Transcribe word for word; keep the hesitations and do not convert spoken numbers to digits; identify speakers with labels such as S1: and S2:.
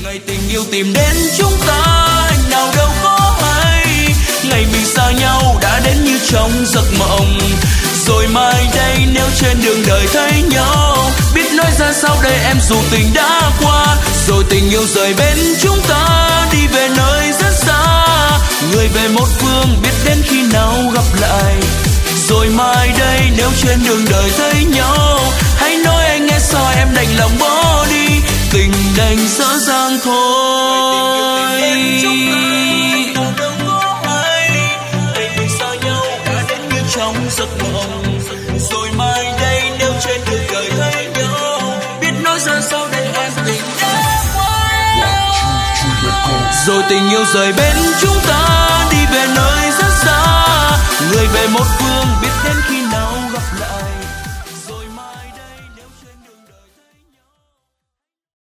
S1: ngày tình yêu tìm đến chúng ta nào đâu có hay, ngày mình xa nhau đã đến như trong giấc mộng. Rồi mai đây nếu trên đường đời thấy nhau, biết nói ra sao đây em dù tình đã qua. Rồi tình yêu rời bên chúng ta đi về nơi rất xa, người về một phương biết đến khi nào gặp lại. Rồi mai đây nếu trên đường đời thấy nhau, hãy nói anh nghe sao em đành lòng bỏ đi, tình đành dở dang thôi. Trong giấc mộng, rồi mai đây nếu trên đường đời thấy nhau, biết nói ra sao đây em tình đã qua. Rồi tình yêu rời bên chúng ta đi về nơi rất xa, người về một phương biết đến